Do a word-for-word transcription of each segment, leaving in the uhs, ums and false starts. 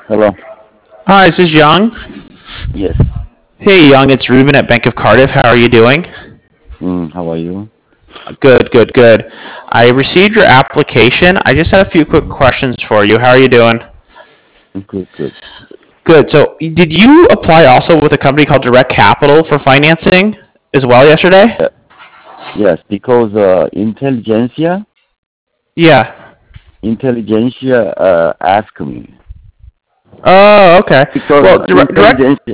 Hello. Hi, is this Young? Yes. Hey, Young, it's Ruben at Bank of Cardiff. How are you doing? Mm, how are you? Good, good, good. I received your application. I just had a few quick questions for you. How are you doing? Good, good. Good. So, did you apply also with a company called Direct Capital for financing as well yesterday? Uh, yes, because uh, intelligentsia, Yeah. intelligentsia uh, asked me Oh, okay. because Well, uh, direct, direct. intelligentsia,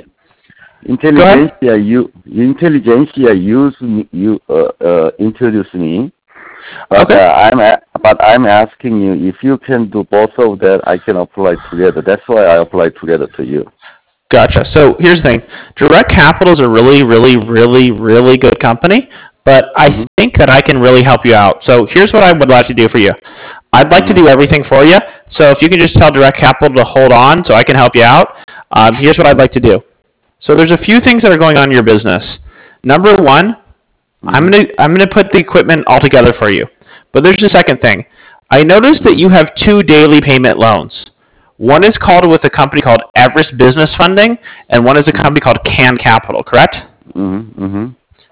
Go ahead. intelligentsia, you intelligentsia use me, you uh, uh, introduce me, but Okay. uh, I'm a, but I'm asking you if you can do both of that, I can apply together. That's why I applied together to you. Gotcha. So here's the thing. Direct Capital is a really, really, really, really good company, but I Mm-hmm. think that I can really help you out. So here's what I would like to do for you. I'd like to Mm-hmm. do everything for you. So if you can just tell Direct Capital to hold on so I can help you out, um, here's what I'd like to do. So there's a few things that are going on in your business. Number one, I'm Mm-hmm. gonna I'm gonna put the equipment all together for you. But there's a second thing. I noticed that Mm-hmm. you have two daily payment loans. One is called with a company called Everest Business Funding, and one is a company called Can Capital. Correct? Mm-hmm. Mm-hmm.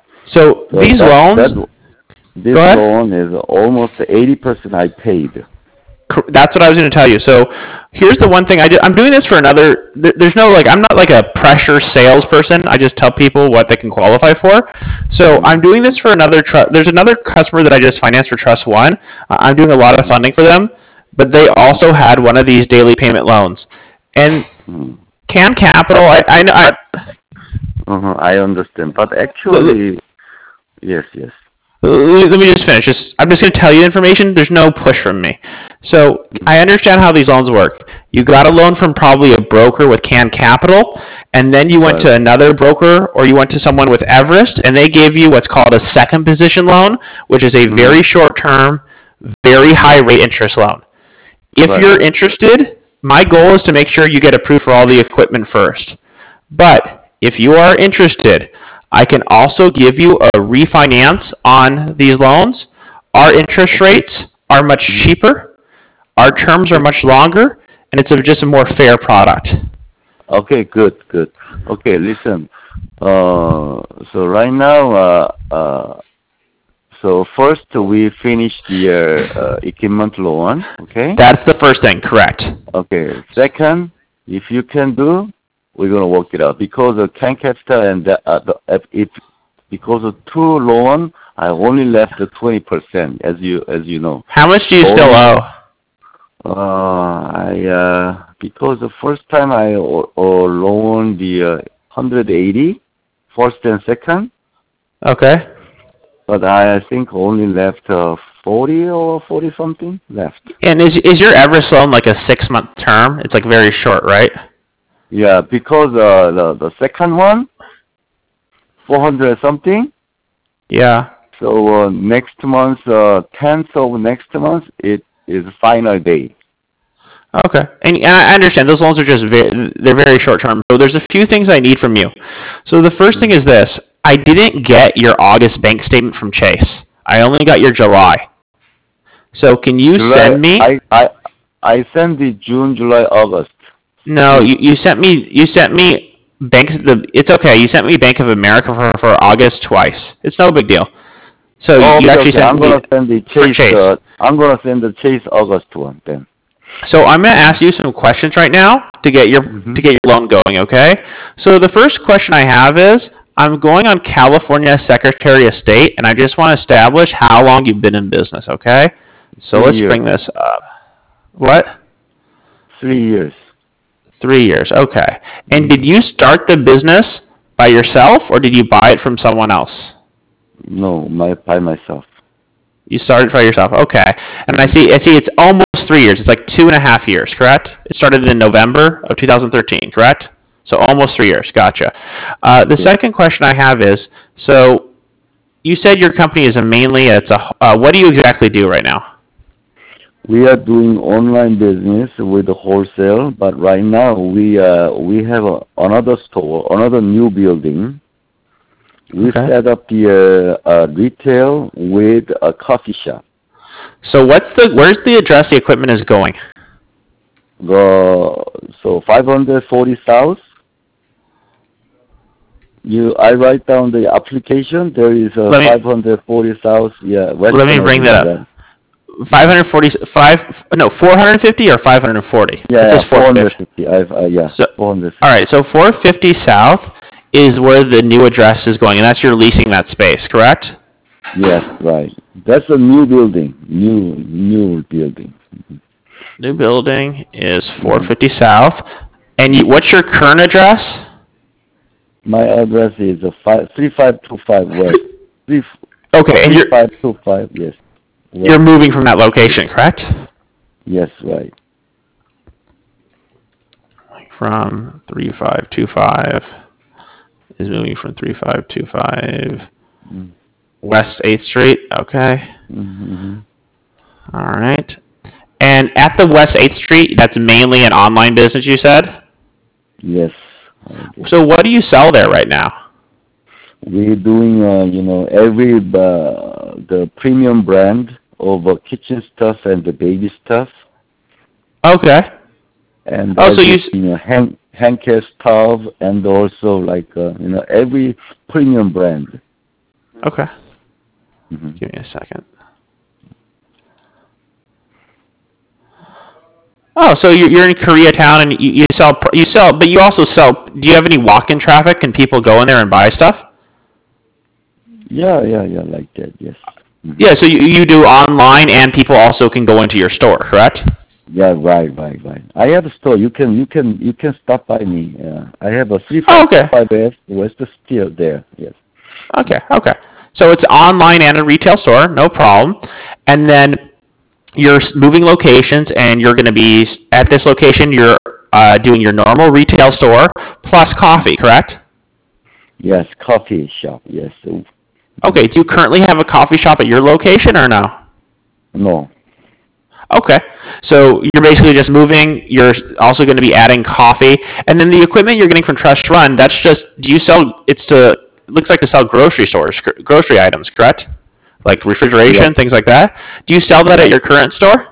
So So these that loans. that this Go ahead. loan is almost eighty percent I paid. That's what I was going to tell you. So here's the one thing I do, I'm doing this for another. There's no like I'm not like a pressure salesperson. I just tell people what they can qualify for. So Mm-hmm. I'm doing this for another. Tr- there's another customer that I just financed for Trust One. Uh, I'm doing a lot of funding for them, but they Mm-hmm. also had one of these daily payment loans. And Mm-hmm. Can Capital, But I I actually, know. but I, uh I understand. But l- actually, yes, yes. Let me just finish. Just, I'm just going to tell you information. There's no push from me. So I understand how these loans work. You got a loan from probably a broker with Can Capital, and then you went Right. to another broker or you went to someone with Everest, and they gave you what's called a second position loan, which is a Mm-hmm. very short term, very high Mm-hmm. rate interest loan. If Right, you're right. interested, my goal is to make sure you get approved for all the equipment first. But if you are interested, I can also give you a refinance on these loans. Our interest Okay. rates are much Mm-hmm. cheaper, our terms are Okay. much longer, and it's a, just a more fair product. Okay. Good. Good. Okay. Listen. Uh. So right now, uh, uh. So first we finish the uh, uh, equipment loan. Okay. That's the first thing, correct? Okay. Second, if you can do, we're gonna work it out because of Can Capital and the, uh, the if, if because of two loan, I only left the twenty percent, as you as you know. How much do you still Only owe? uh, I uh, because the first time I o- o- loaned the uh, one hundred eighty, first and second, Okay. but I think only left uh, forty or forty something left. And is is your Everest loan like a six month term? It's like very short, right? Yeah, because uh, the the second one, four hundred something. Yeah. So uh, next month, uh, tenth of next month, it is final day. Okay, and, and I understand those loans are just very, they're very short term. So there's a few things I need from you. So the first thing Mm. is this: I didn't get your August bank statement from Chase. I only got your July. So can you July, send me? I I I send the June, July, August, No, two. you, you sent me you sent me bank the. It's okay. You sent me Bank of America for, for August twice. It's no big deal. So you, Oh, you okay, actually okay. sent I'm me gonna send the for Chase. Uh, Chase. I'm gonna send the Chase August one then. So I'm going to ask you some questions right now to get your Mm-hmm. to get your loan going, okay? So the first question I have is I'm going on California Secretary of State and I just want to establish how long you've been in business, okay? So Three let's years. bring this up. What? Three years. three years. Okay. And Mm-hmm. did you start the business by yourself or did you buy it from someone else? No, my by myself. You started by yourself. Okay. And I Mm-hmm. see I see it's almost three years. It's like two and a half years, correct? It started in November of two thousand thirteen, correct? So almost three years. Gotcha. Uh, the Yes. second question I have is, so you said your company is a mainly it's a uh, what do you exactly do right now? We are doing online business with the wholesale, but right now we uh we have a, another store, another new building. We Okay. set up the uh, uh, retail with a coffee shop. So what's the where's the address the equipment is going? Go so five hundred forty South. You, I write down the application. There is a Let me- five hundred forty South. Yeah, West Let me bring that up. five hundred forty-five, no, four hundred fifty or five hundred forty? Yeah, It says four hundred fifty. fifty. I've, uh, yeah, So- four hundred fifty. All right, so four fifty South is where the new address is going, and that's you're leasing that space, correct? Yes, right. That's a new building. New, new building. New building is four fifty South. And you, what's your current address? My address is a five three five two five West. Three Okay, and you're five two five. Yes. West. you're moving from that location, correct? Yes, right. From three five two five is moving from three five two five Mm. West eighth Street. Okay. Mm-hmm. All right. And at the West eighth Street, that's mainly an online business, you said? Yes. Okay. So what do you sell there right now? We're doing, uh, you know, every uh, the premium brand of uh, kitchen stuff and the baby stuff, Okay. and Oh, so every, you s- you know, hand hand care stuff, and also like uh, you know every premium brand. Okay. Mhm. Give me a second. Oh, so you're you're in Koreatown and you, you sell pr- you sell, but you also sell. Do you have any walk-in traffic? Can people go in there and buy stuff? Yeah, yeah, yeah, like that. Yes. Mhm. Yeah. So you you do online, and people also can go into your store, correct? Yeah, right, right, right. I have a store. You can, you can, you can stop by me. Yeah, I have a three Oh, five okay. five West West still there. Yes. Okay. Okay. So it's online and a retail store, no problem. And then you're s- moving locations, and you're going to be s- at this location. You're uh, doing your normal retail store plus coffee, correct? Yes, coffee shop. Yes. So, Okay. Do you currently have a coffee shop at your location or no? no. Okay. So you're basically just moving. You're also going to be adding coffee, and then the equipment you're getting from Trust Run. That's just. Do you sell? It's to. It looks like to sell grocery stores, gr- grocery items, correct? Like refrigeration, Yeah. things like that. Do you sell that at your current store?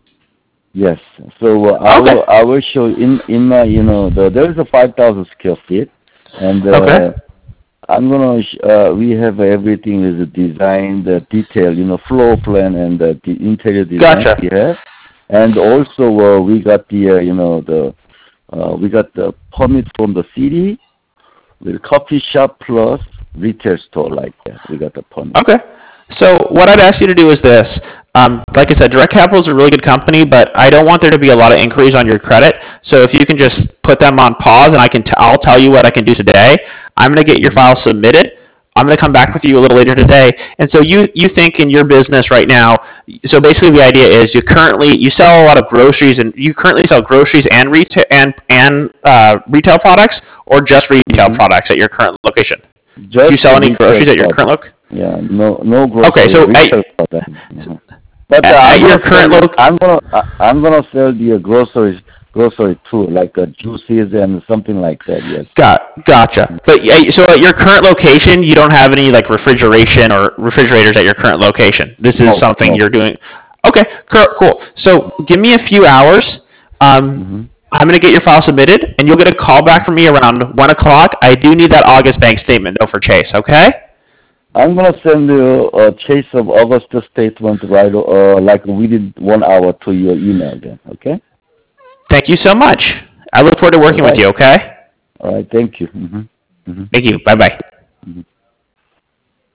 Yes. So uh, I Okay. will, I will show in in my, you know, the, there is a five thousand square feet, and uh, Okay. I'm gonna sh- uh, we have everything is designed, the detail, you know, floor plan and the, the interior design Gotcha. we have, and also uh, we got the uh, you know the uh, we got the permit from the city with coffee shop plus retail store like that. We got the permit. Okay. So what I'd ask you to do is this. Um, like I said, Direct Capital is a really good company, but I don't want there to be a lot of inquiries on your credit. So if you can just put them on pause, and I can, t- I'll tell you what I can do today. I'm going to get your file submitted. I'm going to come back with you a little later today. And so you, you think in your business right now. So basically, the idea is you currently you sell a lot of groceries, and you currently sell groceries and retail and and uh, retail products, or just retail Mhm. products at your current location. Just Do you sell any retail groceries at your product. current location? Yeah, no, no grocery. Okay, so at- retail product. Mhm. But at- uh, at I'm your gonna current sell, loc- I'm gonna I, I'm gonna sell the uh, groceries grocery too, like uh, juices and something like that. Yes. Got gotcha. But yeah, so at your current location, you don't have any like refrigeration or refrigerators at your current location. This is No, something no. you're doing. Okay, cool. cool. So give me a few hours. Um, Mhm. I'm gonna get your file submitted, and you'll get a call back from me around one o'clock. I do need that August bank statement though for Chase. Okay. I'm gonna send you a chase of August statement right uh like within one hour to your email then. Okay. Thank you so much. I look forward to working with Alright. you. Okay. All right. Thank you. hmm Thank you. Bye bye.